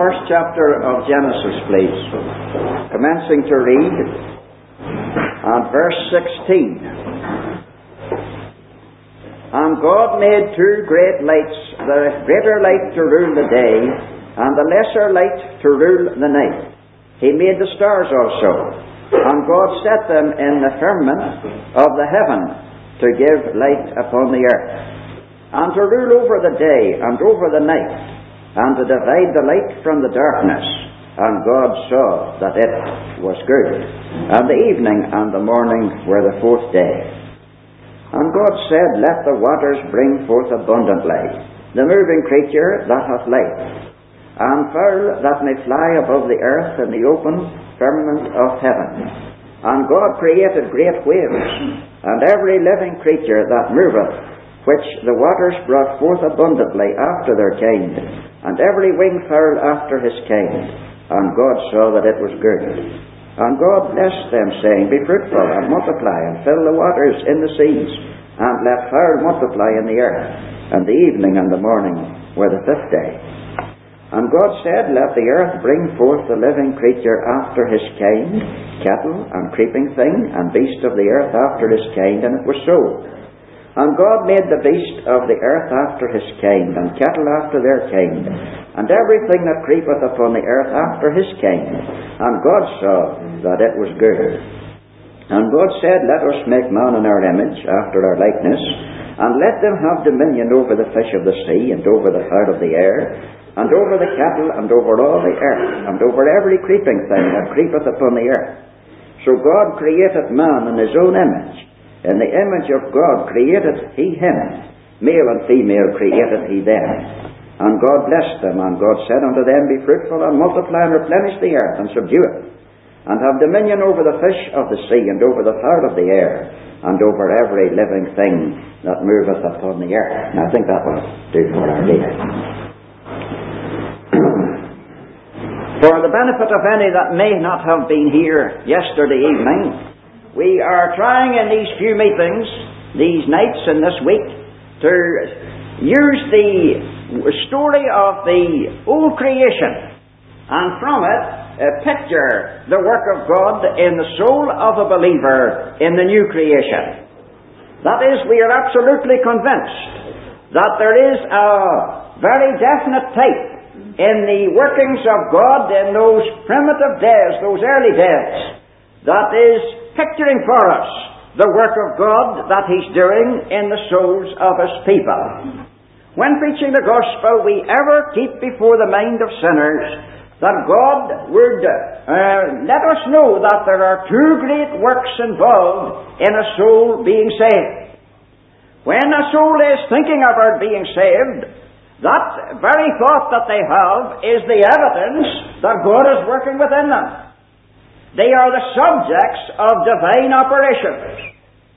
first chapter of Genesis, please. Commencing to read at verse 16. And God made two great lights, the greater light to rule the day, and the lesser light to rule the night. He made the stars also, and God set them in the firmament of the heaven to give light upon the earth, and to rule over the day and over the night, and to divide the light from the darkness. And God saw that it was good. And the evening and the morning were the fourth day. And God said, Let the waters bring forth abundantly the moving creature that hath life, and fowl that may fly above the earth in the open firmament of heaven. And God created great whales, and every living creature that moveth, which the waters brought forth abundantly after their kind, and every winged fowl after his kind. And God saw that it was good. And God blessed them, saying, Be fruitful, and multiply, and fill the waters in the seas, and let fowl multiply in the earth. And the evening and the morning were the fifth day. And God said, Let the earth bring forth the living creature after his kind, cattle, and creeping thing, and beast of the earth after his kind. And it was so. And God made the beast of the earth after his kind, and cattle after their kind, and everything that creepeth upon the earth after his kind. And God saw that it was good. And God said, Let us make man in our image, after our likeness, and let them have dominion over the fish of the sea, and over the fowl of the air, and over the cattle, and over all the earth, and over every creeping thing that creepeth upon the earth. So God created man in his own image. In the image of God created he him. Male and female created he them. And God blessed them, and God said unto them, Be fruitful, and multiply, and replenish the earth, and subdue it, and have dominion over the fish of the sea, and over the fowl of the air, and over every living thing that moveth upon the earth. And I think that will do for our reading. For the benefit of any that may not have been here yesterday evening, we are trying in these few meetings, these nights and this week, to use the story of the old creation, and from it picture the work of God in the soul of a believer in the new creation. That is, we are absolutely convinced that there is a very definite type in the workings of God in those primitive days, those early days, that is picturing for us the work of God that he's doing in the souls of his people. When preaching the gospel, we ever keep before the mind of sinners that God would let us know that there are two great works involved in a soul being saved. When a soul is thinking about being saved, that very thought that they have is the evidence that God is working within them. They are the subjects of divine operations.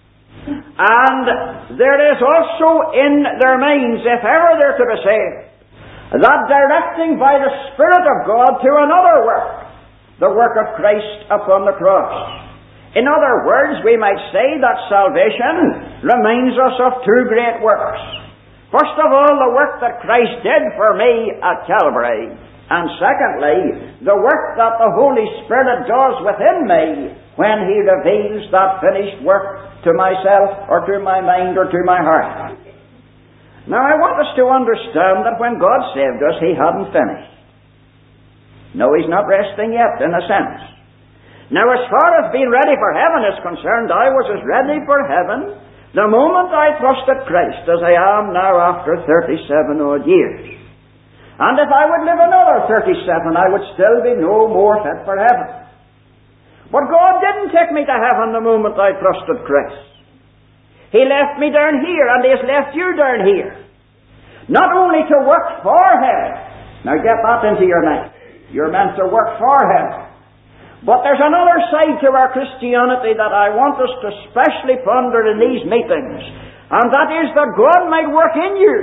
And there is also in their minds, if ever they're to be saved, that directing by the Spirit of God to another work, the work of Christ upon the cross. In other words, we might say that salvation reminds us of two great works. First of all, the work that Christ did for me at Calvary. And secondly, the work that the Holy Spirit does within me when he reveals that finished work to myself, or to my mind, or to my heart. Now, I want us to understand that when God saved us, he hadn't finished. No, he's not resting yet, in a sense. Now, as far as being ready for heaven is concerned, I was as ready for heaven the moment I trusted Christ as I am now after 37 odd years. And if I would live another 37, I would still be no more fit for heaven. But God didn't take me to heaven the moment I trusted Christ. He left me down here, and he has left you down here. Not only to work for heaven. Now get that into your mind. You're meant to work for heaven. But there's another side to our Christianity that I want us to specially ponder in these meetings. And that is that God might work in you.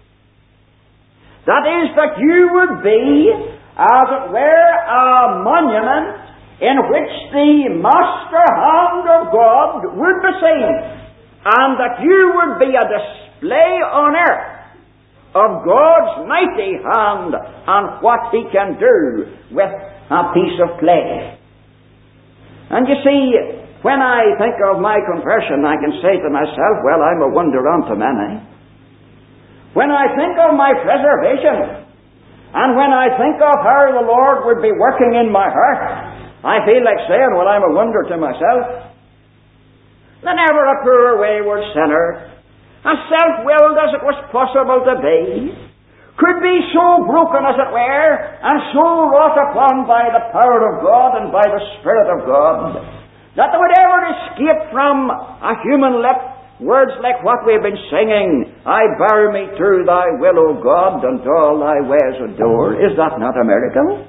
That is, that you would be, as it were, a monument in which the master hand of God would be seen, and that you would be a display on earth of God's mighty hand and what He can do with a piece of clay. And you see, when I think of my conversion, I can say to myself, well, I'm a wonder unto many. When I think of my preservation, and when I think of how the Lord would be working in my heart, I feel like saying, well, I'm a wonder to myself. That ever a poor wayward sinner, as self-willed as it was possible to be, could be so broken, as it were, and so wrought upon by the power of God and by the Spirit of God, that there would ever escape from a human lip words like what we've been singing, I bow me to thy will, O God, and all thy ways adore. Is that not a miracle?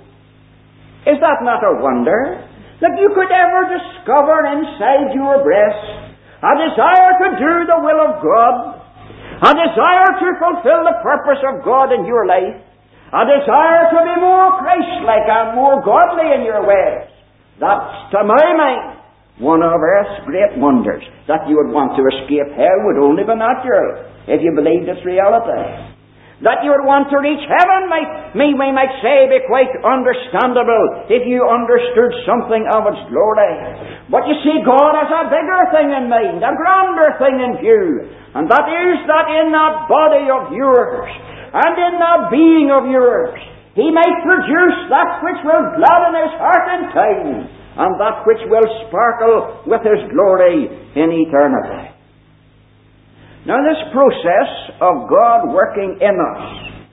Is that not a wonder? That you could ever discover inside your breast a desire to do the will of God, a desire to fulfill the purpose of God in your life, a desire to be more Christ-like and more godly in your ways. That's, to my mind, one of earth's great wonders. That you would want to escape hell would only be natural if you believed its reality. That you would want to reach heaven we might say, be quite understandable if you understood something of its glory. But you see, God has a bigger thing in mind, a grander thing in view, and that is that in that body of yours and in that being of yours, He might produce that which will gladden His heart in time, and that which will sparkle with His glory in eternity. Now, this process of God working in us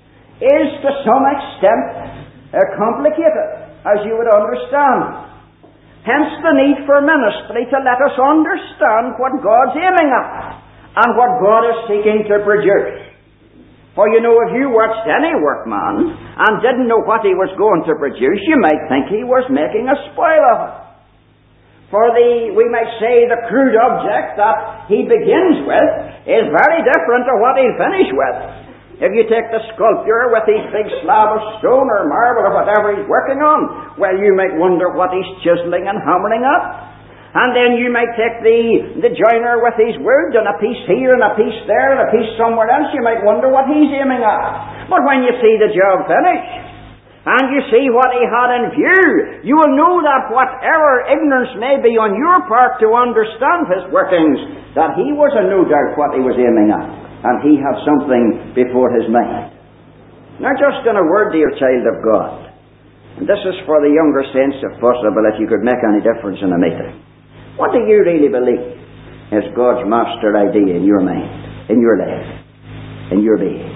is to some extent complicated, as you would understand. Hence the need for ministry to let us understand what God's aiming at and what God is seeking to produce. For you know, if you watched any workman and didn't know what he was going to produce, you might think he was making a spoil of it. For we might say, the crude object that he begins with is very different to what he'll finish with. If you take the sculptor with his big slab of stone or marble or whatever he's working on, well, you might wonder what he's chiseling and hammering at. And then you might take the joiner with his wood and a piece here and a piece there and a piece somewhere else, you might wonder what he's aiming at. But when you see the job finished, and you see what he had in view, you will know that whatever ignorance may be on your part to understand his workings, that he was in no doubt what he was aiming at, and he had something before his mind. Now, just in a word, dear child of God, and this is for the younger saints, if possible, if you could make any difference in a meeting. What do you really believe is God's master idea in your mind, in your life, in your being?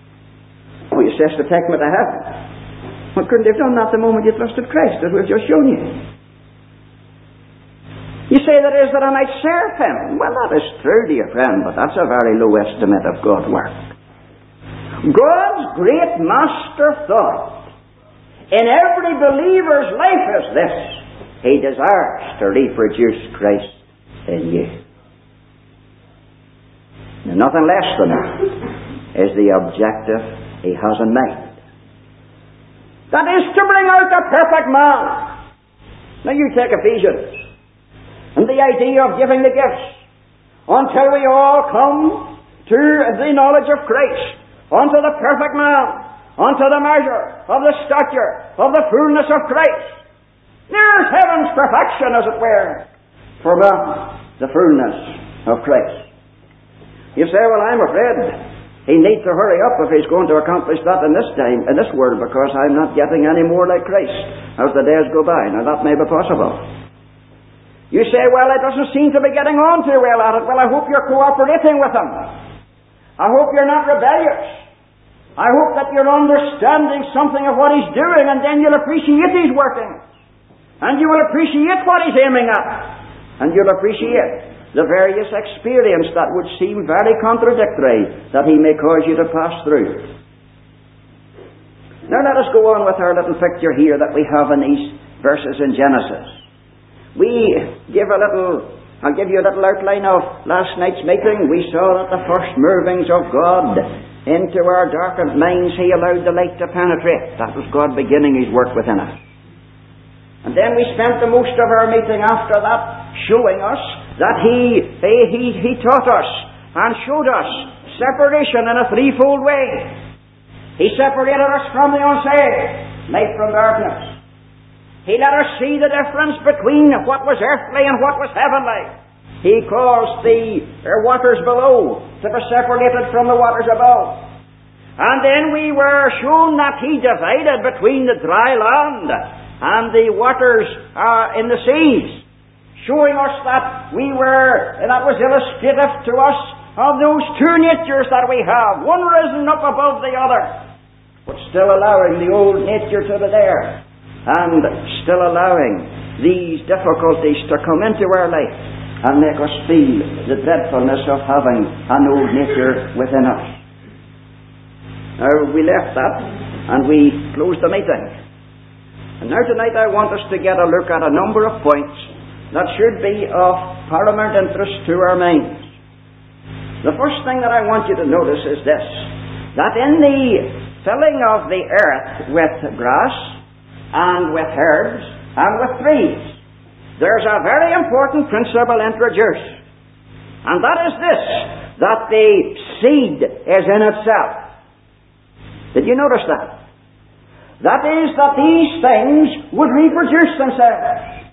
Oh, he says to take me to heaven. Well, couldn't they have done that the moment you trusted Christ, as we've just shown you? You say that is that I might serve Him. Well, that is true, dear friend, but that's a very low estimate of God's work. God's great master thought in every believer's life is this: He desires to reproduce Christ in you. Now, nothing less than that is the objective He has in mind. That is to bring out the perfect man. Now you take Ephesians and the idea of giving the gifts until we all come to the knowledge of Christ, unto the perfect man, unto the measure of the stature of the fullness of Christ. There's heaven's perfection, as it were, for man, the fullness of Christ. You say, well, I'm afraid he needs to hurry up if he's going to accomplish that in this time, in this world, because I'm not getting any more like Christ as the days go by. Now, that may be possible. You say, well, it doesn't seem to be getting on too well at it. Well, I hope you're cooperating with him. I hope you're not rebellious. I hope that you're understanding something of what he's doing, and then you'll appreciate his working. And you will appreciate what he's aiming at. And you'll appreciate the various experience that would seem very contradictory that he may cause you to pass through. Now let us go on with our little picture here that we have in these verses in Genesis. I'll give you a little outline of last night's meeting. We saw that the first movings of God into our darkened minds, He allowed the light to penetrate. That was God beginning His work within us. And then we spent the most of our meeting after that showing us that He taught us and showed us separation in a threefold way. He separated us from the unsaved, light from darkness. He let us see the difference between what was earthly and what was heavenly. He caused the waters below to be separated from the waters above. And then we were shown that He divided between the dry land and the waters in the seas, showing us that that was illustrative to us of those two natures that we have, one risen up above the other, but still allowing the old nature to be there, and still allowing these difficulties to come into our life and make us feel the dreadfulness of having an old nature within us. Now, we left that and we closed the meeting. And now tonight I want us to get a look at a number of points that should be of paramount interest to our minds. The first thing that I want you to notice is this, that in the filling of the earth with grass and with herbs and with trees, there's a very important principle introduced. And that is this, that the seed is in itself. Did you notice that? That is, that these things would reproduce themselves.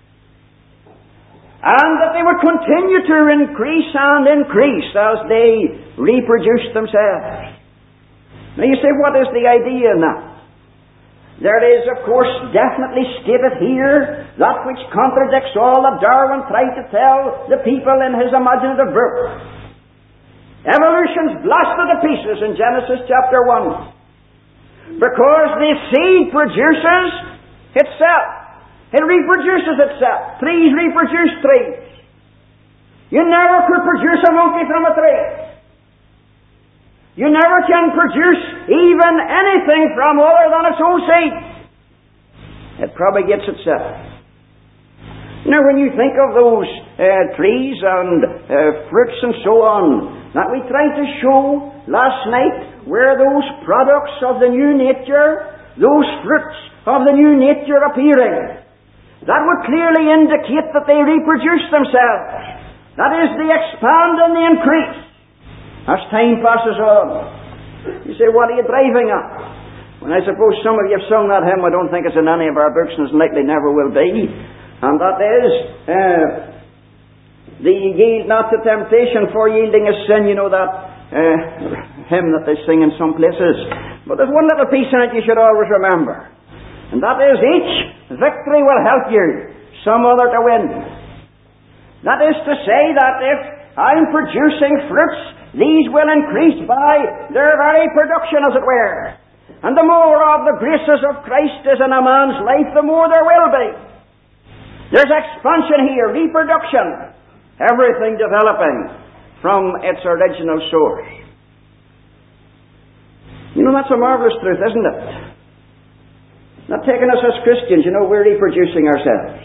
And that they would continue to increase and increase as they reproduce themselves. Now you say, what is the idea now? There is, of course, definitely stated here that which contradicts all that Darwin tried to tell the people in his imaginative book. Evolution's blasted to pieces in Genesis chapter 1. Because the seed produces itself. It reproduces itself. Trees reproduce trees. You never could produce a monkey from a tree. You never can produce even anything from other than its own seed. It propagates itself. Now, when you think of those trees and fruits and so on, that we tried to show last night where those products of the new nature, those fruits of the new nature appearing, that would clearly indicate that they reproduce themselves. That is, they expand and they increase as time passes on. You say, what are you driving at? Well, I suppose some of you have sung that hymn. I don't think it's in any of our books, and it's likely never will be. And that is, the yield not to temptation, for yielding is sin. You know that hymn that they sing in some places. But there's one little piece in it you should always remember. And that is, each victory will help you some other to win. That is to say that if I'm producing fruits, these will increase by their very production, as it were. And the more of the graces of Christ is in a man's life, the more there will be. There's expansion here, reproduction, everything developing from its original source. You know, that's a marvelous truth, isn't it? Not taking us as Christians, you know, we're reproducing ourselves.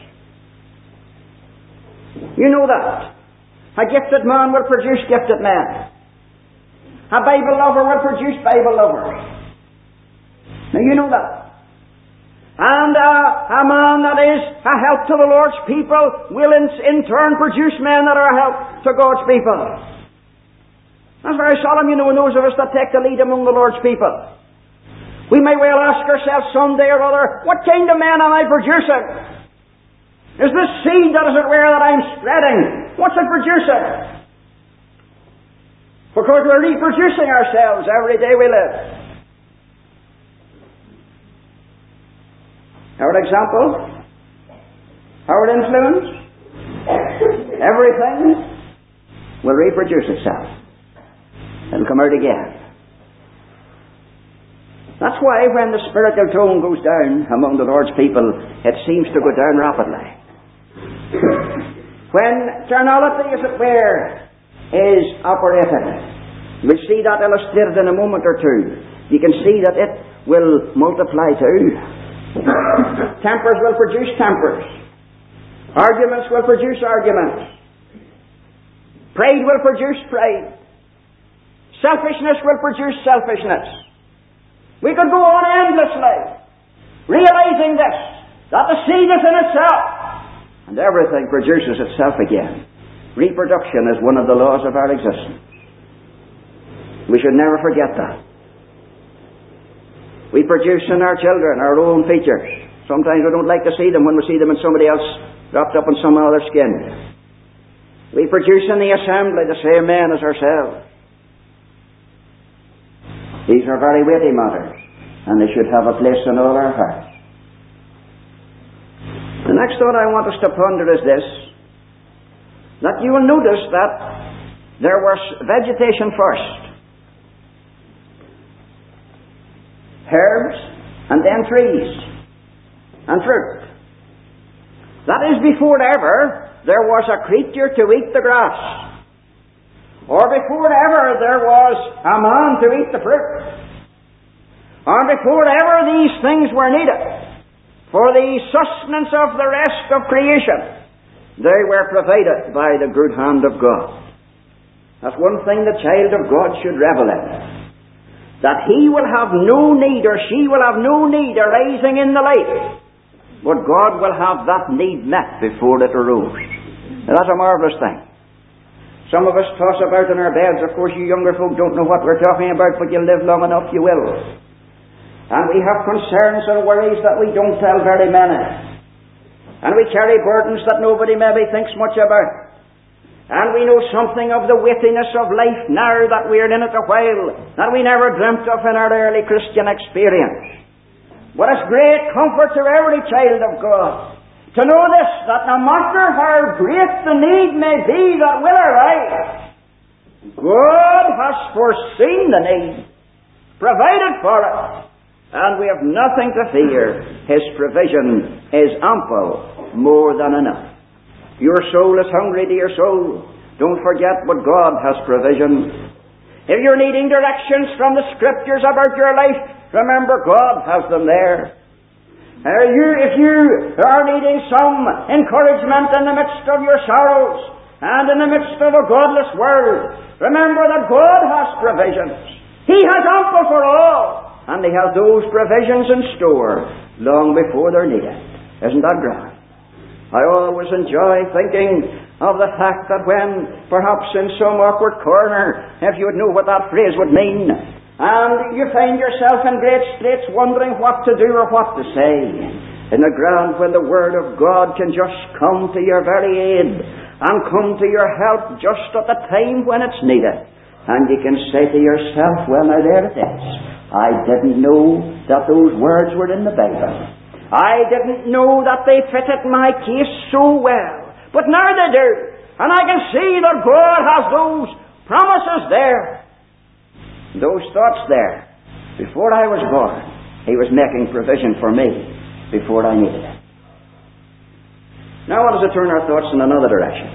You know that. A gifted man will produce gifted men. A Bible lover will produce Bible lovers. Now you know that. And a man that is a help to the Lord's people will in turn produce men that are a help to God's people. That's very solemn, you know, in those of us that take the lead among the Lord's people. We may well ask ourselves someday or other, what kind of men am I producing? Is this seed, that is it where, that I'm spreading, what's it producing? Because we're reproducing ourselves every day we live. Our example, our influence, everything will reproduce itself. It'll come out again. That's why when the spiritual tone goes down among the Lord's people, it seems to go down rapidly. When carnality, as it were, is operated, we'll see that illustrated in a moment or two. You can see that it will multiply too. Tempers will produce tempers. Arguments will produce arguments. Pride will produce pride. Selfishness will produce selfishness. We could go on endlessly, realizing this, that the seed is in itself, and everything produces itself again. Reproduction is one of the laws of our existence. We should never forget that. We produce in our children our own features. Sometimes we don't like to see them when we see them in somebody else wrapped up in some other skin. We produce in the assembly the same men as ourselves. These are very weighty matters, and they should have a place in all our hearts. The next thought I want us to ponder is this, that you will notice that there was vegetation first. Herbs, and then trees, and fruit. That is before ever there was a creature to eat the grass, or before ever there was a man to eat the fruit, or before ever these things were needed for the sustenance of the rest of creation. They were provided by the good hand of God. That's one thing the child of God should revel in, that he will have no need, or she will have no need arising in the life, but God will have that need met before it arose. Now, that's a marvellous thing. Some of us toss about in our beds. Of course, you younger folk don't know what we're talking about, but you'll live long enough, you will. And we have concerns and worries that we don't tell very many. And we carry burdens that nobody maybe thinks much about. And we know something of the weightiness of life now that we're in it a while, that we never dreamt of in our early Christian experience. But it's great comfort to every child of God to know this, that no matter how great the need may be that will arise, God has foreseen the need, provided for it, and we have nothing to fear. His provision is ample, more than enough. Your soul is hungry, dear soul. Don't forget what God has provision. If you're needing directions from the Scriptures about your life, remember God has them there. If you are needing some encouragement in the midst of your sorrows and in the midst of a godless world, remember that God has provisions. He has ample for all, and He has those provisions in store long before they're needed. Isn't that grand? I always enjoy thinking of the fact that when, perhaps in some awkward corner, if you would know what that phrase would mean, and you find yourself in great straits wondering what to do or what to say, in the ground when the Word of God can just come to your very aid and come to your help just at the time when it's needed, and you can say to yourself, well, now there it is. I didn't know that those words were in the Bible. I didn't know that they fitted my case so well. But now they do. And I can see that God has those promises there. Those thoughts there. Before I was born, He was making provision for me before I needed it. Now I want us to turn our thoughts in another direction.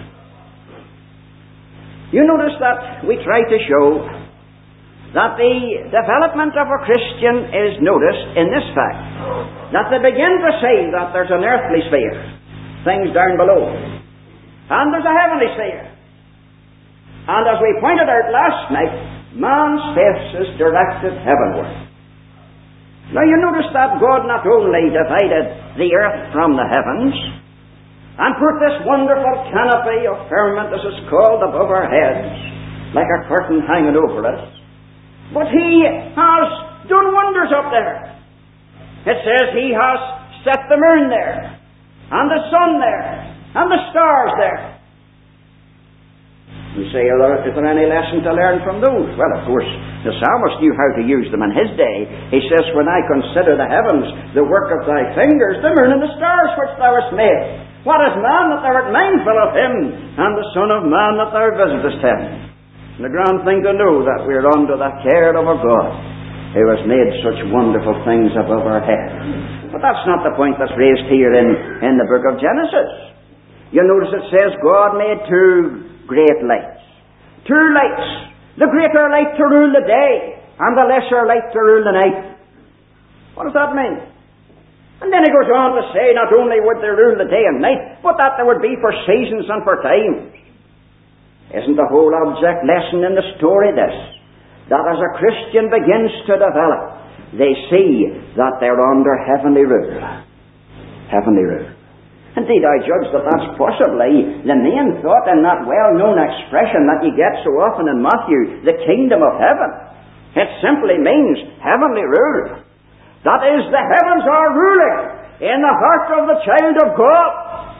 You notice that we try to show that the development of a Christian is noticed in this fact, that they begin to see that there's an earthly sphere, things down below, and there's a heavenly sphere. And as we pointed out last night, man's face is directed heavenward. Now you notice that God not only divided the earth from the heavens, and put this wonderful canopy of firmament, as it's called, above our heads, like a curtain hanging over us, but He has done wonders up there. It says He has set the moon there, and the sun there, and the stars there. You say, is there any lesson to learn from those? Well, of course, the psalmist knew how to use them in his day. He says, when I consider the heavens, the work of thy fingers, the moon and the stars which thou hast made. What is man that thou art mindful of him, and the son of man that thou visitest him? And the grand thing to know that we're under the care of a God who has made such wonderful things above our heads. But that's not the point that's raised here in the book of Genesis. You notice it says God made two great lights. Two lights. The greater light to rule the day, and the lesser light to rule the night. What does that mean? And then he goes on to say not only would they rule the day and night, but that there would be for seasons and for times. Isn't the whole object lesson in the story this? That as a Christian begins to develop, they see that they're under heavenly rule. Heavenly rule. Indeed, I judge that that's possibly the main thought in that well-known expression that you get so often in Matthew, the kingdom of heaven. It simply means heavenly rule. That is, the heavens are ruling in the heart of the child of God.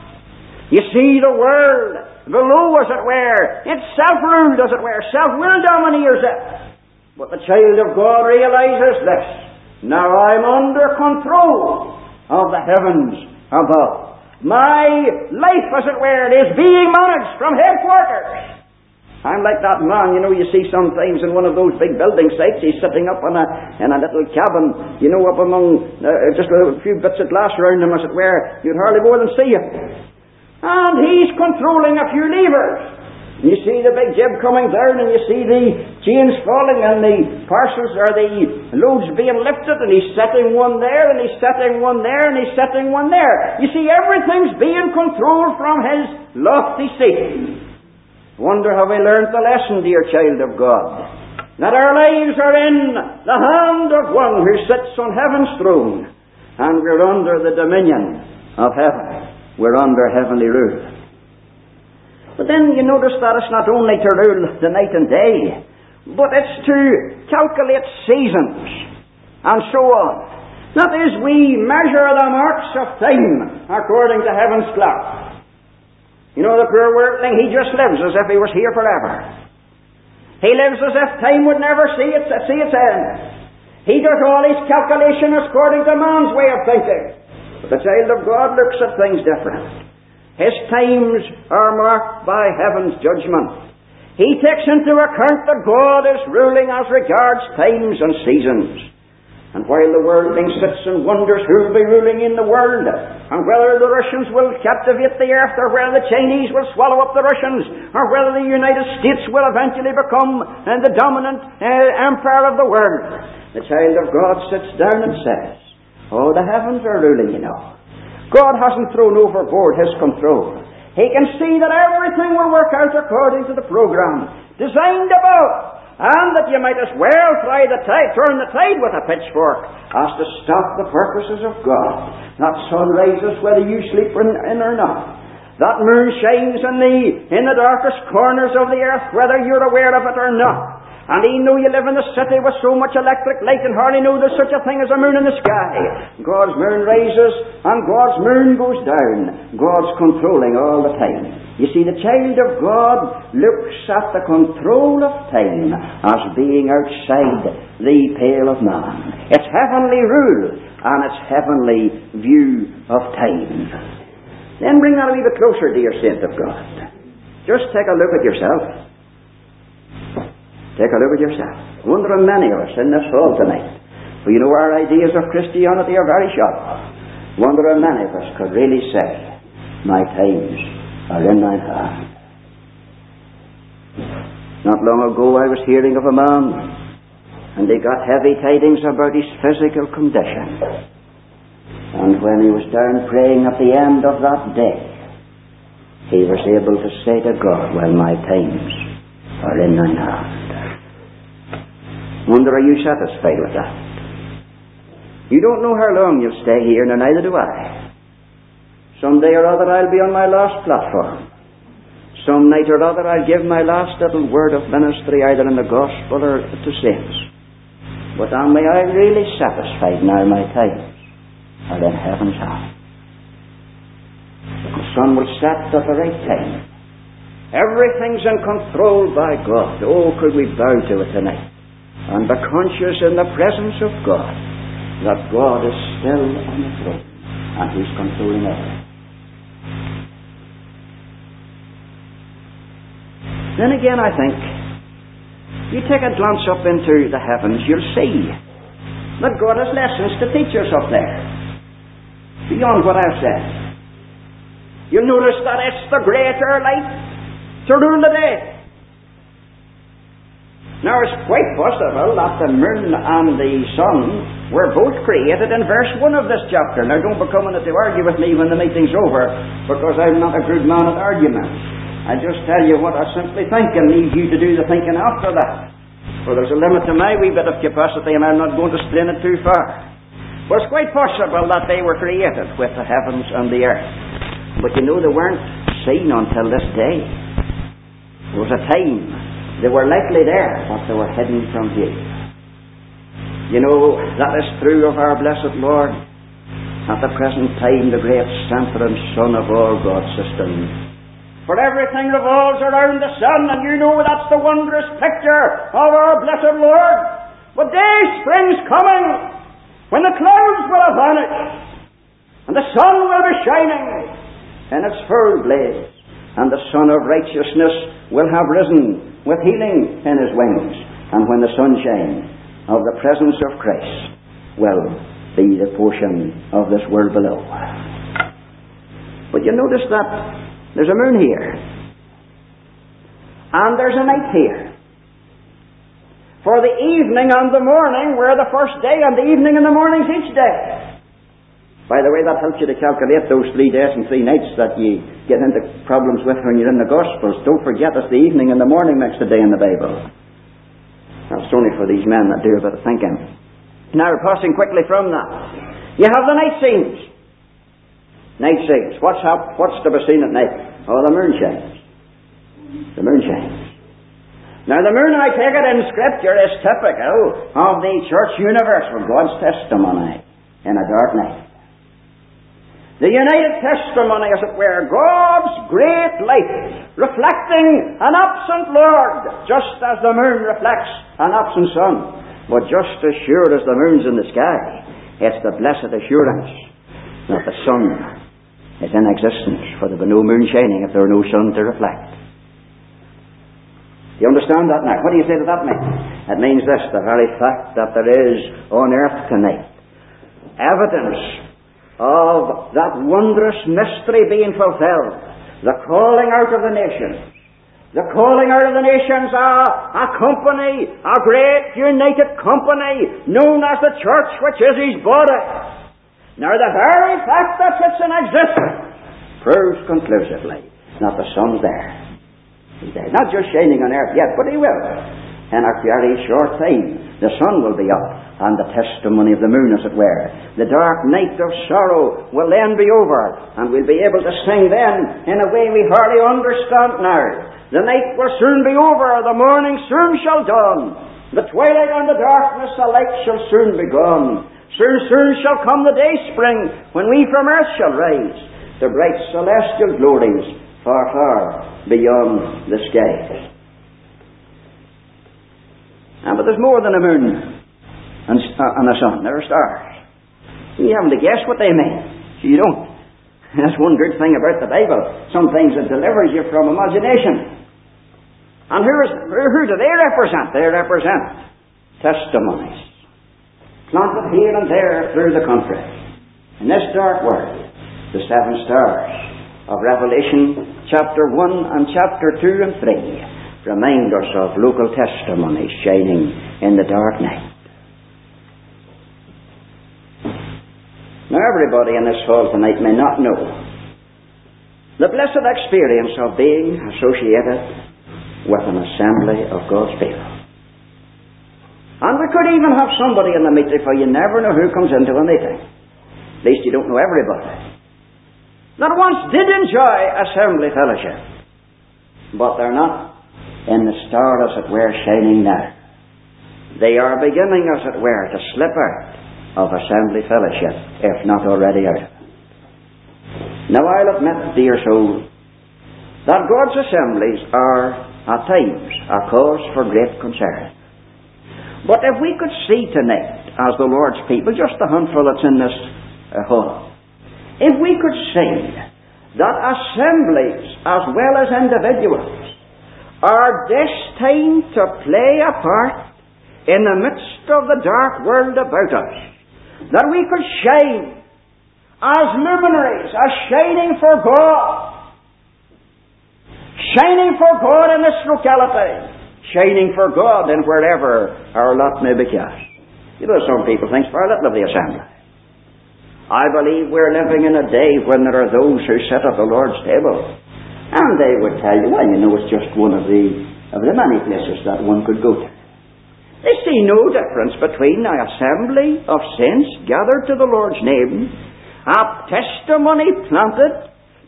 You see, the world below, as it were, it's self-ruled, as it were, self-will domineers it. But the child of God realizes this. Now I'm under control of the heavens above. My life, as it were, is being managed from headquarters. I'm like that man, you see sometimes in one of those big building sites, he's sitting up in a little cabin, up among just a few bits of glass around him, as it were. You'd hardly more than see him. And he's controlling a few levers. You see the big jib coming down, and you see the chains falling, and the parcels or the loads being lifted, and he's setting one there, and he's setting one there, and he's setting one there. You see, everything's being controlled from his lofty seat. Wonder have we learned the lesson, dear child of God, that our lives are in the hand of one who sits on heaven's throne, and we're under the dominion of heaven. We're under heavenly rule. But then you notice that it's not only to rule the night and day, but it's to calculate seasons, and so on. That is, we measure the marks of time according to heaven's clock. The poor worldling, he just lives as if he was here forever. He lives as if time would never see its end. He does all his calculation according to man's way of thinking. But the child of God looks at things different. His times are marked by heaven's judgment. He takes into account that God is ruling as regards times and seasons. And while the worldling sits and wonders who will be ruling in the world, and whether the Russians will captivate the earth, or whether the Chinese will swallow up the Russians, or whether the United States will eventually become the dominant empire of the world, the child of God sits down and says, the heavens are ruling, God hasn't thrown overboard His control. He can see that everything will work out according to the program designed above, and that you might as well turn the tide with a pitchfork as to stop the purposes of God. That sun rises whether you sleep in or not. That moon shines in the darkest corners of the earth whether you're aware of it or not. And even though you live in the city with so much electric light and hardly know there's such a thing as a moon in the sky, God's moon rises and God's moon goes down. God's controlling all the time. You see, the child of God looks at the control of time as being outside the pale of man. It's heavenly rule and it's heavenly view of time. Then bring that a wee bit closer, dear saint of God. Just take a look at yourself. Take a look at yourself. I wonder how many of us in this hall tonight, for our ideas of Christianity are very shallow. Wonder how many of us could really say, my times are in thine hand. Not long ago I was hearing of a man, and he got heavy tidings about his physical condition. And when he was down praying at the end of that day, he was able to say to God, well, my times are in thine hand. Wonder, are you satisfied with that? You don't know how long you'll stay here, and neither do I. Some day or other I'll be on my last platform. Some night or other I'll give my last little word of ministry, either in the gospel or to saints. But am I really satisfied now my times are in heaven's hand? The sun will set at the right time. Everything's in control by God. Oh, could we bow to it tonight and be conscious in the presence of God that God is still on the throne and He's controlling everything. Then again, I think, you take a glance up into the heavens, you'll see that God has lessons to teach us up there, beyond what I've said. You'll notice that it's the greater light to rule the day. Now, it's quite possible that the moon and the sun were both created in verse 1 of this chapter. Now, don't be coming to argue with me when the meeting's over, because I'm not a good man at arguments. I just tell you what I simply think and leave you to do the thinking after that. For there's a limit to my wee bit of capacity, and I'm not going to strain it too far. But it's quite possible that they were created with the heavens and the earth. But you know, they weren't seen until this day. There was a time they were likely there, but they were hidden from view. You know, that is true of our blessed Lord. At the present time, the great centre and sun of all God's system. For everything revolves around the sun, and you know that's the wondrous picture of our blessed Lord. But day spring's coming, when the clouds will have vanished, and the sun will be shining in its full blaze, and the Son of Righteousness will have risen with healing in his wings, and when the sunshine of the presence of Christ will be the portion of this world below. But you notice that there's a moon here, and there's a night here. For the evening and the morning were the first day, and the evening and the morning's each day. By the way, that helps you to calculate those 3 days and 3 nights that you get into problems with when you're in the Gospels. Don't forget it's the evening and the morning makes the day in the Bible. That's only for these men that do a bit of thinking. Now, passing quickly from that, you have the night scenes. Night scenes. What's to be seen at night? Oh, the moon shines. The moon shines. Now, the moon, I take it, in Scripture is typical of the church universe, for God's testimony in a dark night. The united testimony, as it were, God's great light, reflecting an absent Lord, just as the moon reflects an absent sun. But just as sure as the moon's in the sky, it's the blessed assurance that the sun is in existence, for there will be no moon shining if there were no sun to reflect. Do you understand that now? What do you say to that mean? It means this: the very fact that there is on earth tonight evidence of that wondrous mystery being fulfilled, the calling out of the nations. The calling out of the nations are a company, a great united company, known as the church, which is his body. Now, the very fact that it's in existence proves conclusively that the sun's there. He's there. Not just shining on earth yet, but he will. In a very short time, the sun will be up, and the testimony of the moon, as it were. The dark night of sorrow will then be over, and we'll be able to sing then in a way we hardly understand now. The night will soon be over, the morning soon shall dawn. The twilight and the darkness alike shall soon be gone. Soon shall come the day spring, when we from earth shall rise to bright celestial glories far, far beyond the skies. But there's more than a moon and a sun. There are stars. You haven't to guess what they mean. You don't. That's one good thing about the Bible. Sometimes it delivers you from imagination. And who do they represent? They represent testimonies, planted here and there through the country. In this dark world, the 7 stars of Revelation chapter 1 and chapter 2 and 3 remind us of local testimonies shining in the dark night. Now, everybody in this hall tonight may not know the blessed experience of being associated with an assembly of God's people. And we could even have somebody in the meeting, for you never know who comes into a meeting. At least you don't know everybody. That once did enjoy assembly fellowship, but they're not in the star, as it were, shining now. They are beginning, as it were, to slip out of assembly fellowship, if not already out of it. Now, I'll admit, dear soul, that God's assemblies are, at times, a cause for great concern. But if we could see tonight, as the Lord's people, just the handful that's in this hall, if we could see that assemblies, as well as individuals, are destined to play a part in the midst of the dark world about us, that we could shine as luminaries, as shining for God, shining for God in this locality, shining for God in wherever our lot may be cast. You know, some people think far little of the assembly. I believe we're living in a day when there are those who sit at the Lord's table, and they would tell you, well, you know, it's just one of the many places that one could go to. They see no difference between an assembly of saints gathered to the Lord's name, a testimony planted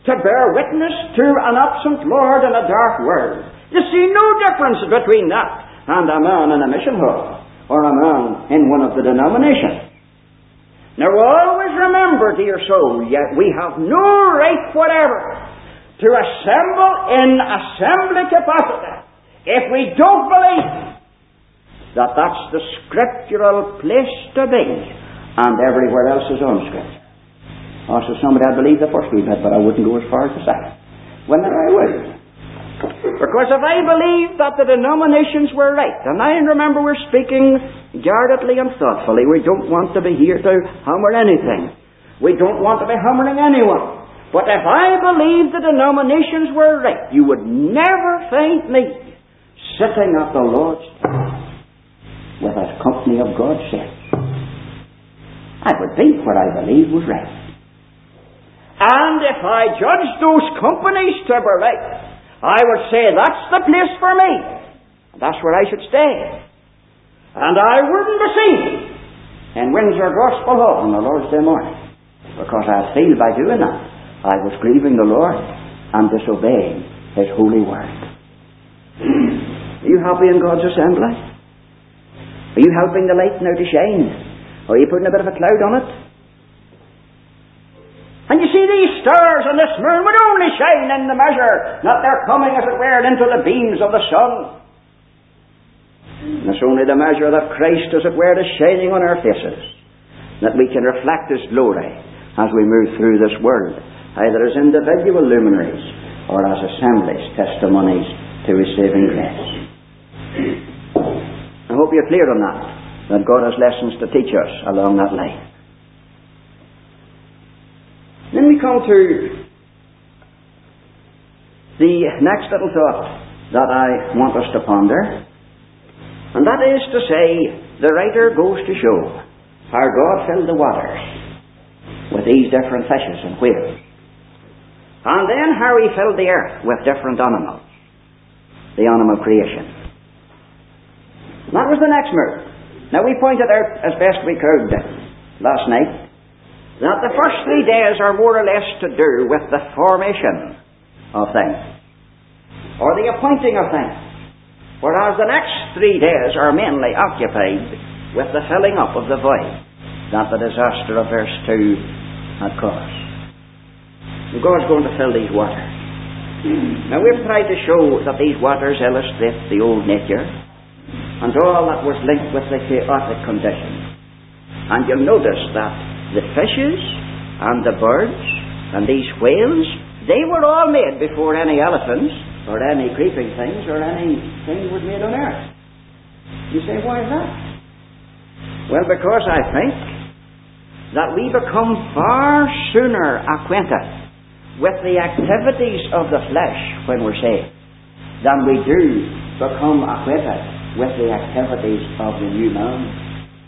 to bear witness to an absent Lord in a dark world. You see no difference between that and a man in a mission hall or a man in one of the denominations. Now always remember, dear soul, yet we have no right whatever to assemble in assembly capacity if we don't believe that that's the scriptural place to be and everywhere else is unscriptural. Also, somebody, I believe the first wee bit, but I wouldn't go as far as the second. Well, then I would. Because if I believed that the denominations were right, and I remember we're speaking guardedly and thoughtfully, we don't want to be here to hammer anything. We don't want to be hammering anyone. But if I believed the denominations were right, you would never find me sitting at the Lord's table with a company of God's saints. I would be where I believed was right. And if I judged those companies to be right, I would say that's the place for me. That's where I should stay. And I wouldn't be seen in Windsor Gospel Hall on the Lord's Day morning, because I feel by doing that I was grieving the Lord and disobeying His holy word. Are you happy in God's assembly? Are you helping the light now to shine? Or are you putting a bit of a cloud on it? And you see, these stars and this moon would only shine in the measure that they're coming, as it were, into the beams of the sun. And it's only the measure that Christ, as it were, is shining on our faces, that we can reflect His glory as we move through this world, either as individual luminaries or as assemblies, testimonies to His saving grace. I hope you're clear on that God has lessons to teach us along that line. Then we come to the next little thought that I want us to ponder, and that is to say, the writer goes to show how God filled the waters with these different fishes and whales, and then how He filled the earth with different animals, the animal creation. That was the next move. Now we pointed out as best we could last night that the first 3 days are more or less to do with the formation of things, or the appointing of things, whereas the next 3 days are mainly occupied with the filling up of the void that the disaster of verse 2 had caused. And God's going to fill these waters. Now we've tried to show that these waters illustrate the old nature and all that was linked with the chaotic condition. And you'll notice that the fishes and the birds and these whales, they were all made before any elephants or any creeping things or anything was made on earth. You say, why is that? Well, because I think that we become far sooner acquainted with the activities of the flesh when we're saved than we do become acquainted with the activities of the new man.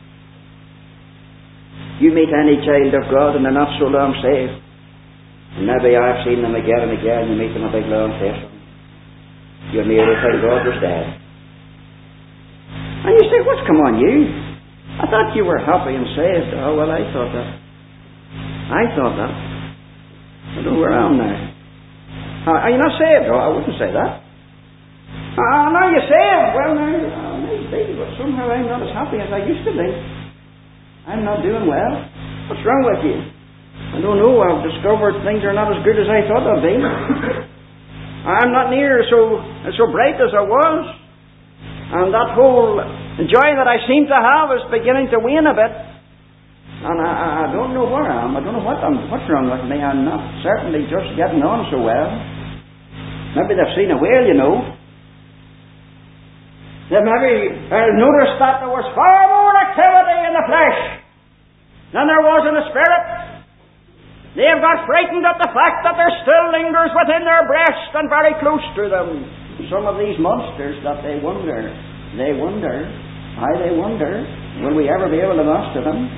You meet any child of God and they're not so long saved. And maybe I've seen them again and again. You meet them a big long face. You nearly think God was dead. And you say, what's come on you? I thought you were happy and saved. Oh, well, I thought that. I don't know where I am now. Are you not saved? Oh, I wouldn't say that. Now you're saved. Well, now, maybe, but somehow I'm not as happy as I used to be. I'm not doing well. What's wrong with you? I don't know. I've discovered things are not as good as I thought they'd be. I'm not near so bright as I was. And that whole joy that I seem to have is beginning to wane a bit. And I don't know where I am. I don't know what's wrong with me. I'm not certainly just getting on so well. Maybe they've seen a whale, you know. They maybe noticed that there was far more activity in the flesh than there was in the spirit. They have got frightened at the fact that there still lingers within their breast and very close to them some of these monsters that they wonder, will we ever be able to master them?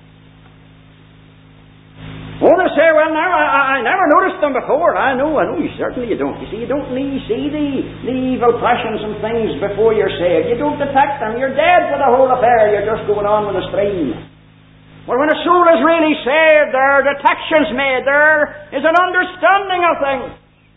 Oh, they say, well, now, I never noticed them before. I know, certainly you don't. You see, you don't see the evil passions and things before you're saved. You don't detect them. You're dead to the whole affair. You're just going on with the stream. Well, when a soul is really saved, detection's made. There is an understanding of things.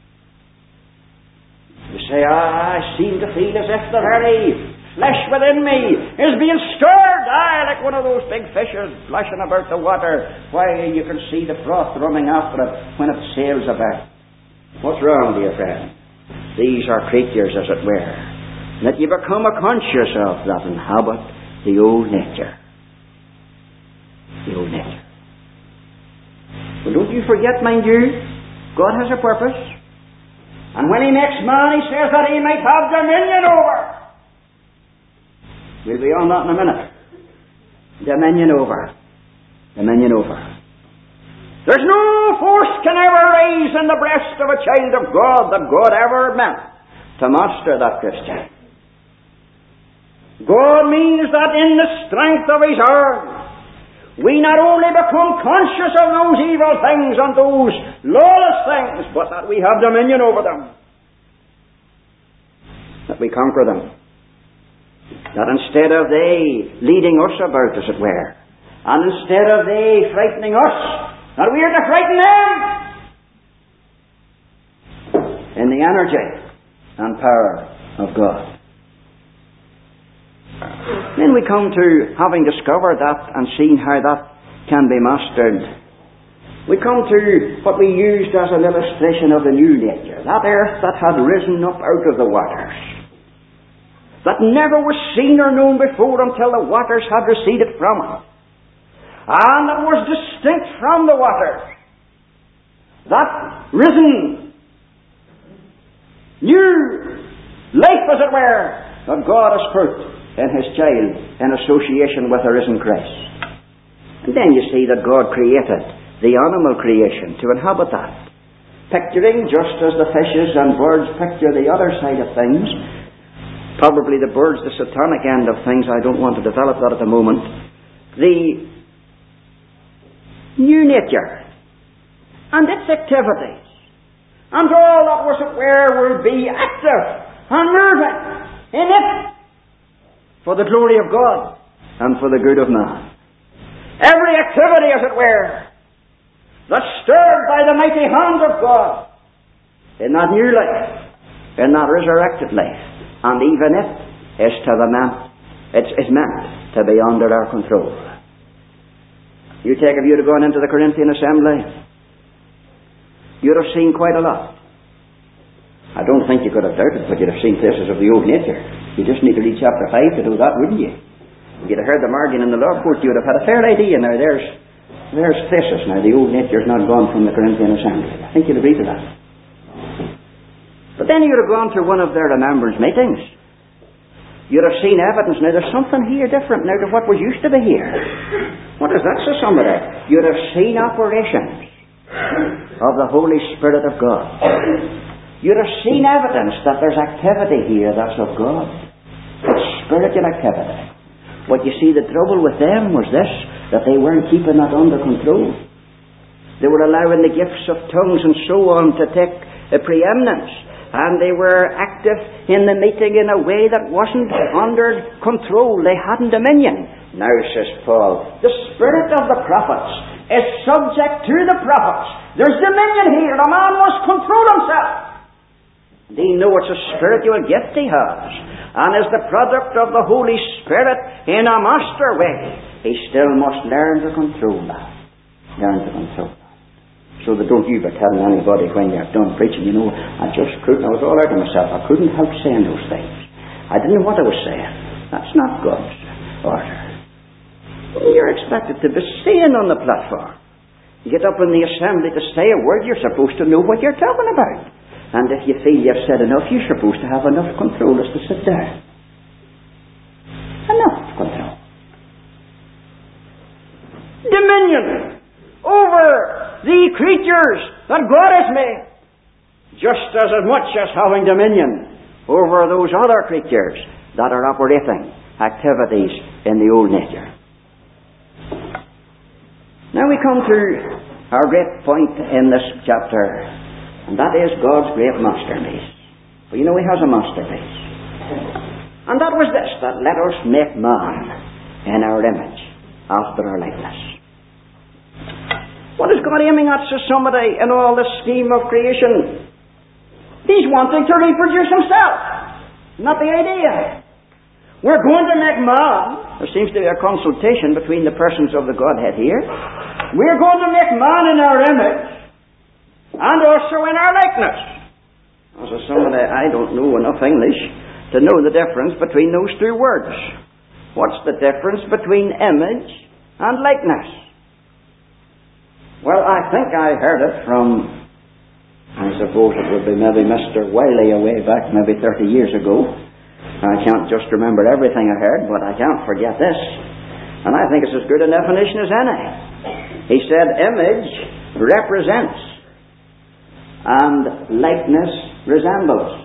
You say, I seem to feel as if the very flesh within me is being stirred. Like one of those big fishes flashing about the water, while you can see the froth running after it when it sails about. What's wrong, dear friend? These are creatures, as it were, that you become conscious of that inhabit the old nature. The old nature. But don't you forget, mind you, God has a purpose. And when He makes man, He says that He might have dominion over. We'll be on that in a minute. Dominion over. Dominion over. There's no force can ever rise in the breast of a child of God that God ever meant to master that Christian. God means that in the strength of His arm, we not only become conscious of those evil things and those lawless things, but that we have dominion over them. That we conquer them. That instead of they leading us about, as it were, and instead of they frightening us, that we are to frighten them in the energy and power of God. Then we come to, having discovered that and seen how that can be mastered, we come to what we used as an illustration of the new nature, that earth that had risen up out of the waters, that never was seen or known before until the waters had receded from it, and that was distinct from the waters. That risen, new life, as it were, that God has put in His child in association with a risen Christ. And then you see that God created the animal creation to inhabit that, picturing, just as the fishes and birds picture the other side of things, probably the birds, the satanic end of things. I don't want to develop that at the moment. The new nature and its activities and all that was it where will be active and moving in it for the glory of God and for the good of man. Every activity, as it were, that's stirred by the mighty hand of God in that new life, in that resurrected life, and even it is meant to be under our control. You take, if you'd have gone into the Corinthian assembly, you'd have seen quite a lot. I don't think you could have doubted, but you'd have seen traces of the old nature. You just need to read chapter 5 to do that, wouldn't you? If you'd have heard them arguing in the law court, you'd have had a fair idea. Now there's traces. Now the old nature's not gone from the Corinthian assembly. I think you'd agree to that. But then you'd have gone to one of their remembrance meetings. You'd have seen evidence. Now there's something here different now to what was used to be here. What does that say, somebody? You'd have seen operations of the Holy Spirit of God. You'd have seen evidence that there's activity here that's of God. It's spiritual activity. But you see, the trouble with them was this, that they weren't keeping that under control. They were allowing the gifts of tongues and so on to take a preeminence. And they were active in the meeting in a way that wasn't under control. They hadn't dominion. Now, says Paul, the spirit of the prophets is subject to the prophets. There's dominion here. A man must control himself. They know it's a spiritual gift he has, and as the product of the Holy Spirit in a master way, he still must learn to control that. Learn to control that. So that don't you be telling anybody when you're done preaching, I was all out of myself. I couldn't help saying those things. I didn't know what I was saying. That's not God's order. You're expected to be seen on the platform. You get up in the assembly to say a word, you're supposed to know what you're talking about. And if you feel you've said enough, you're supposed to have enough control as to sit down. Enough control. Dominion over the creatures that God has made, just as much as having dominion over those other creatures that are operating activities in the old nature. Now we come to our great point in this chapter, and that is God's great masterpiece. Well, He has a masterpiece. And that was this, that let us make man in our image, after our likeness. is God aiming at somebody in all this scheme of creation? He's wanting to reproduce himself, not the idea. We're going to make man. There seems to be a consultation between the persons of the Godhead here. We're going to make man in our image and also in our likeness. As somebody, I don't know enough English to know the difference between those two words. What's the difference between image and likeness? Well, I think I heard it from, I suppose it would be maybe Mr. Wiley away back maybe 30 years ago. I can't just remember everything I heard, but I can't forget this. And I think it's as good a definition as any. He said, image represents and likeness resembles.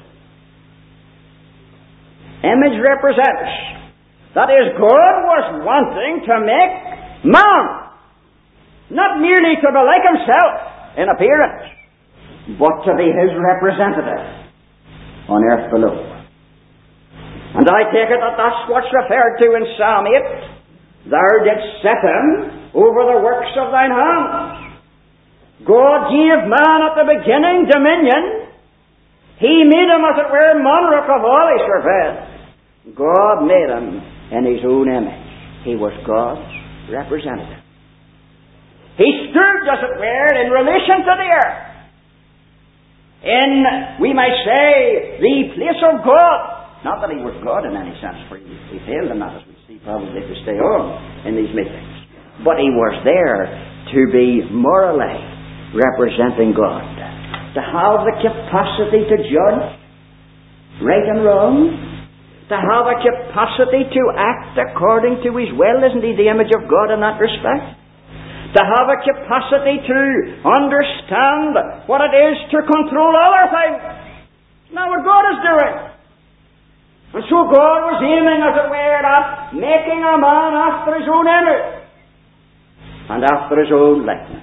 Image represents. That is, God was wanting to make man, not merely to be like himself in appearance, but to be his representative on earth below. And I take it that that's what's referred to in Psalm 8. Thou didst set him over the works of thine hands. God gave man at the beginning dominion. He made him, as it were, monarch of all Israel. God made him in his own image. He was God's representative. He stood, as it were, in relation to the earth. In, we might say, the place of God. Not that he was God in any sense, for he failed in that, as we see probably to stay on in these meetings. But he was there to be morally representing God. To have the capacity to judge right and wrong. To have a capacity to act according to his will. Isn't he the image of God in that respect? To have a capacity to understand what it is to control other things. Now what God is doing. And so God was aiming, as it were, at making a man after his own image and after his own likeness.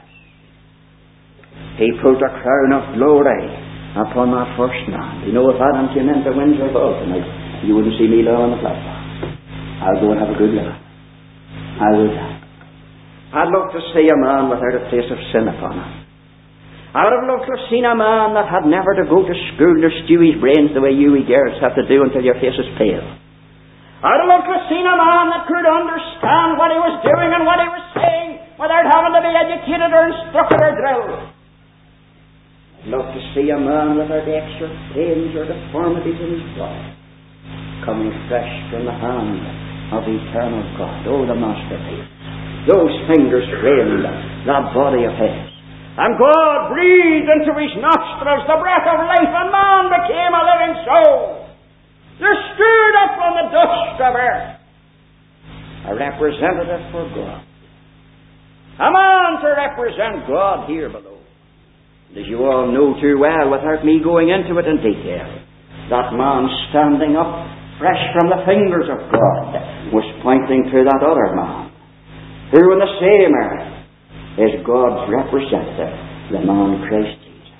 He put a crown of glory upon that first man. You know, if Adam came into Windsor Hall tonight, you wouldn't see me low on the platform. I'll go and have a good look. I would. I'd love to see a man without a trace of sin upon him. I would have loved to have seen a man that had never to go to school or stew his brains the way you girls have to do until your face is pale. I would have loved to have seen a man that could understand what he was doing and what he was saying without having to be educated or instructed or drilled. I'd love to see a man without extra pains or deformities in his body, coming fresh from the hand of eternal God. Oh, the masterpiece. Those fingers framed that body of his. And God breathed into his nostrils the breath of life, and man became a living soul. There stood up from the dust of earth a representative for God. A man to represent God here below. As you all know too well, without me going into it in detail, that man standing up fresh from the fingers of God was pointing to that other man, who in the same earth is God's representative, the man Christ Jesus.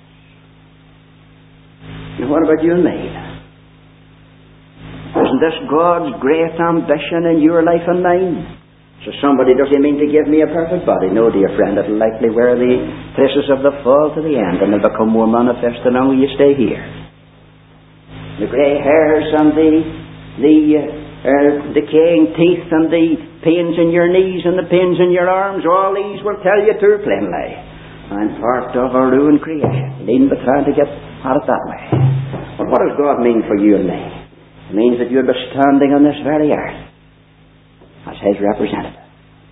And what about you and me? Isn't this God's great ambition in your life and mine? So somebody, does he mean to give me a perfect body? No, dear friend, it'll likely wear the traces of the fall to the end, and it'll become more manifest the longer you stay here. The grey hairs and the decaying teeth and the pains in your knees and the pains in your arms, all these will tell you too plainly, I'm part of a ruined creation. You needn't be trying to get at it that way. But what does God mean for you and me? It means that you'll be standing on this very earth as his representative,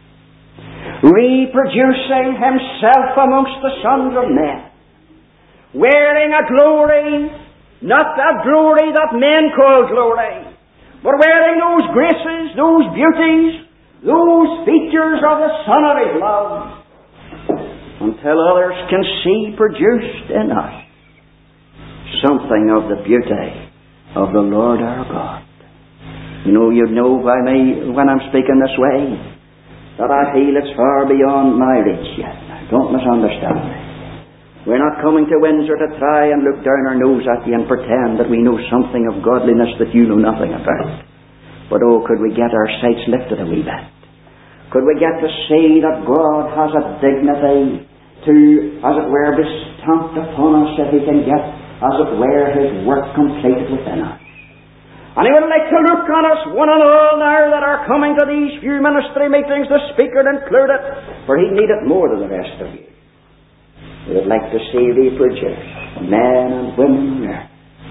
reproducing himself amongst the sons of men, wearing a glory, not a glory that men call glory, but wearing those graces, those beauties, those features of the Son of his love, until others can see produced in us something of the beauty of the Lord our God. You know by me, when I'm speaking this way, that I feel it's far beyond my reach yet. Don't misunderstand me. We're not coming to Windsor to try and look down our nose at you and pretend that we know something of godliness that you know nothing about. But oh, could we get our sights lifted a wee bit? Could we get to see that God has a dignity to, as it were, be stamped upon us, that He can get, as it were, His work completed within us. And He would like to look on us, one and all now, that are coming to these few ministry meetings, the speaker included, for He needed more than the rest of you. He would like to see reproduced, men and women there,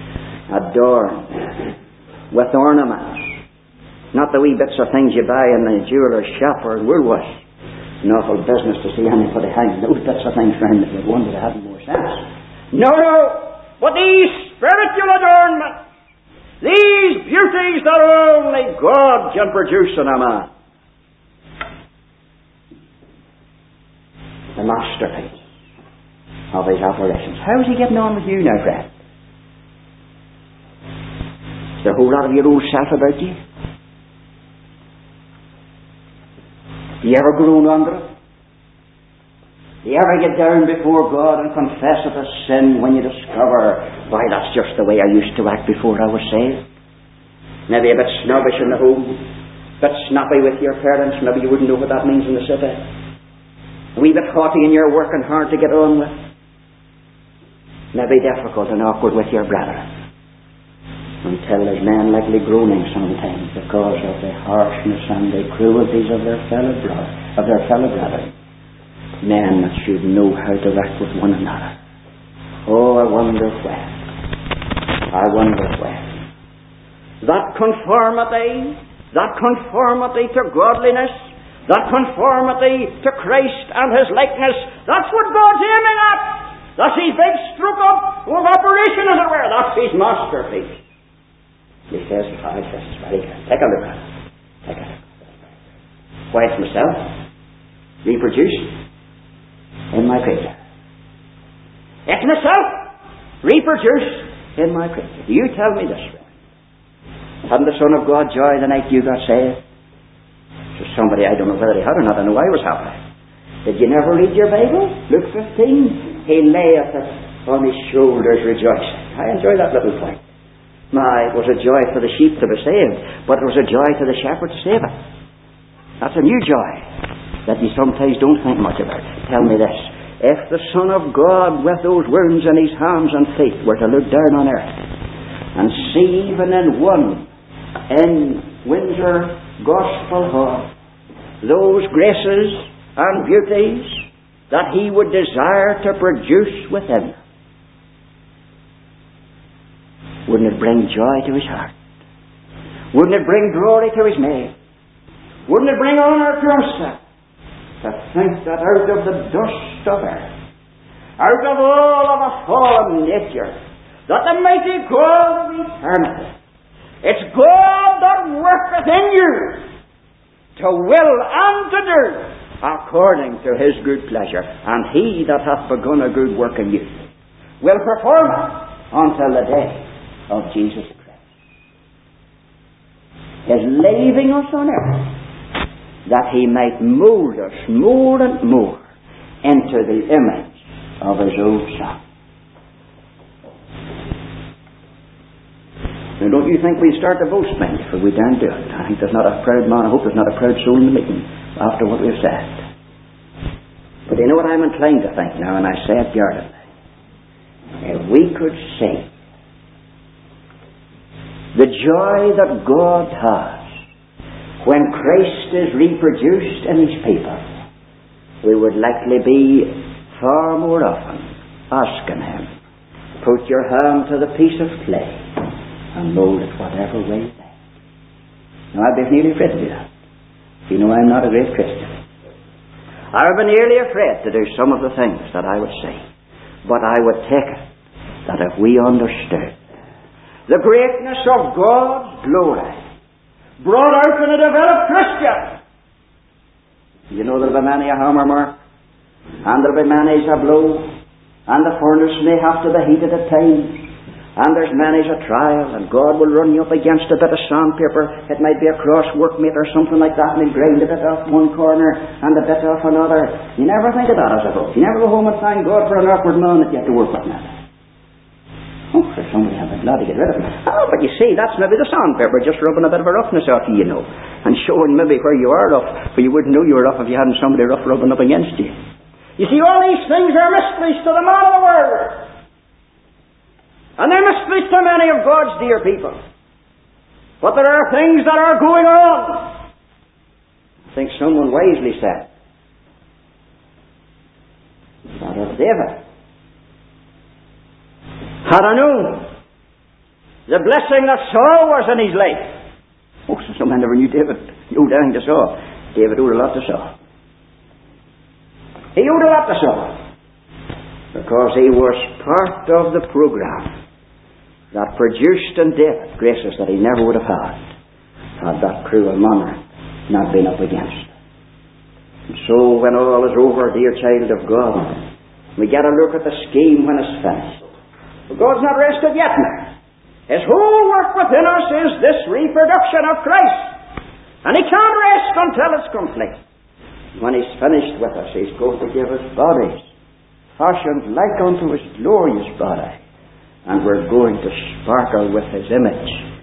adorned with ornaments, not the wee bits of things you buy in the jeweller's shop or Woolworths. It's an awful business to see anybody hang those bits of things around that you'd wonder they hadn't more sense. No, but these spiritual adornments, these beauties that only God can produce in a man. The masterpiece of His operations. How is He getting on with you now, friend? Is there a whole lot of your old self about you? Do you ever groan under it? Do you ever get down before God and confess it as sin when you discover, why, that's just the way I used to act before I was saved? Maybe a bit snobbish in the home, a bit snappy with your parents, maybe you wouldn't know what that means in the city. A wee bit haughty in your work and hard to get on with. Maybe difficult and awkward with your brethren. Until there's men likely groaning sometimes because of the harshness and the cruelties of their fellow brethren. Men that should know how to act with one another. Oh, I wonder when. That conformity to godliness, that conformity to Christ and His likeness, that's what God's aiming at. That's His big stroke of operation, as it were. That's His masterpiece. He says, it's very good. Take a look at it. Why, it's myself, reproduced in my creature. It's myself, reproduced in my creature. You tell me this, friend. Hadn't the Son of God joy the night you got saved? So somebody, I don't know whether he had or not, I know I was happy. Did you never read your Bible? Luke 15. He layeth it on His shoulders rejoicing. I enjoy that little point. It was a joy for the sheep to be saved, but it was a joy to the shepherd to save it. That's a new joy that you sometimes don't think much about. Tell me this. If the Son of God with those wounds in His hands and feet were to look down on earth and see even in one, in Windsor Gospel Hall, those graces and beauties that He would desire to produce within, wouldn't it bring joy to His heart? Wouldn't it bring glory to His name? Wouldn't it bring honour to Himself to think that out of the dust of earth, out of all of a fallen nature, that the mighty God of eternity, it's God that worketh in you to will and to do according to His good pleasure, and He that hath begun a good work in you will perform it until the day of Jesus Christ. Is leaving us on earth that He might mould us more and more into the image of His own Son. Now, don't you think we'd start to boast, man, if we don't do it? I think there's not a proud man, I hope there's not a proud soul in the meeting after what we've said. But you know what I'm inclined to think now, and I say it guardedly. If we could see the joy that God has when Christ is reproduced in His people, we would likely be far more often asking Him, put your hand to the piece of clay and mould it whatever way you like. Now, I'd be nearly afraid to do that. You know, I'm not a great Christian. I would be nearly afraid to do some of the things that I would say. But I would take it that if we understood the greatness of God's glory brought out in a developed Christian, you know there'll be many a hammer mark, and there'll be many a blow, and the furnace may have to be heated at times, and there's many a trial, and God will run you up against a bit of sandpaper. It might be a cross workmate or something like that, and he'll grind a bit off one corner and a bit off another. You never think of that, I suppose. You never go home and thank God for an awkward man that you have to work with now. Oh, for somebody I'd be glad to get rid of him. Oh, but you see, that's maybe the sandpaper just rubbing a bit of a roughness off you, you know, and showing maybe where you are rough, for you wouldn't know you were rough if you hadn't somebody rough rubbing up against you. You see, all these things are mysteries to the man of the world. And they're mysteries to many of God's dear people. But there are things that are going on. I think someone wisely said, that of David, had I known the blessing that Saul was in his life. Oh, so some men never knew David. He owed everything to Saul. David owed a lot to Saul. He owed a lot to Saul. Because he was part of the program that produced in David graces that he never would have had that cruel monarch not been up against. And so when all is over, dear child of God, we get a look at the scheme when it's finished. But God's not rested yet now. His whole work within us is this reproduction of Christ. And He can't rest until it's complete. When He's finished with us, He's going to give us bodies fashioned like unto His glorious body. And we're going to sparkle with His image.